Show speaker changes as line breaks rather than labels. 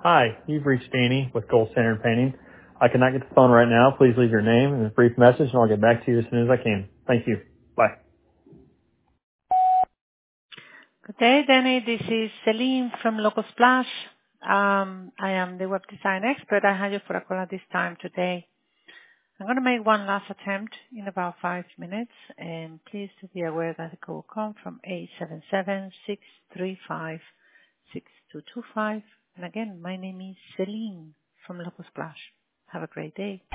Hi, you've reached Danny with Gold Standard Painting. I cannot get the phone right now. Please leave your name and a brief message, and I'll get back to you as soon as I can. Thank you. Bye.
Good day, Danny. This is Celine from Local Splash. I am the web design expert. I had you for a call at this time today. I'm going to make one last attempt in about 5 minutes, and please to be aware that the call will come from 877-635-6225. And again, my name is Celine from Local Splash. Have a great day.